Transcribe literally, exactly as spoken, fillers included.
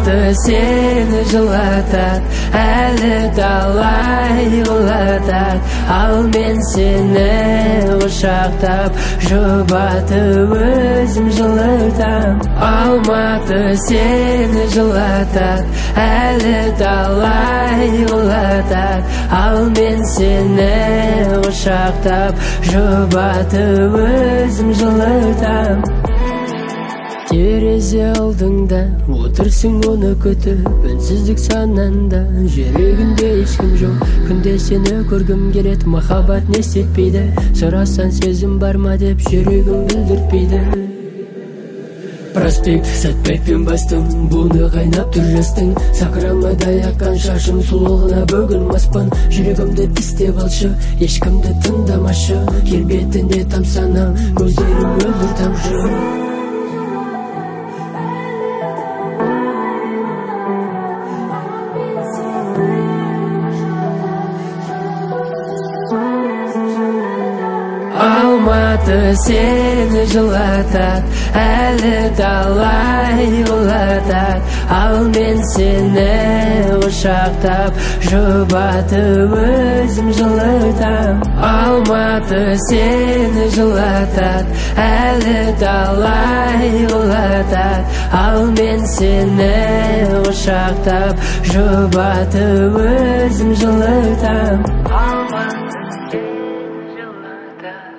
Алматы сені жылатат, әлі талай құлатат, ал мен сені құшақтап, жұбатып өзім жылытам. Алматы сені жылатат, әлі талай құлатат, ал мен сені құшақтап, жұбатып өзім жылытам. Терезе алдыңда отырсың оны күтіп, үнсіздік сананда жүрегінде ешкім жоқ. Күнде сені көргім келет, махаббат не істетпейді, сұрасаң сезім бар ма деп жүрегім білдіртпейді. Проспект сәтпекпен бастым, буны қайнап тұр жастың, сақырамадай аққан шашым сұлулығына бүгін маспын. Жүрегімді тістеп алшы, ешкімді тыңдамашы, келбетінде тамсанам, көздерім мөлдір тамшы. Алматы сені жылатат, әлі талай құлатат, ал мен сені құшақтап, жұбатып өзім жылытам. Алматы сені жылатат, әлі талай құлатат, ал мен сені құшақтап, жұбатып өзім жылытам. Алматы сені жылатат.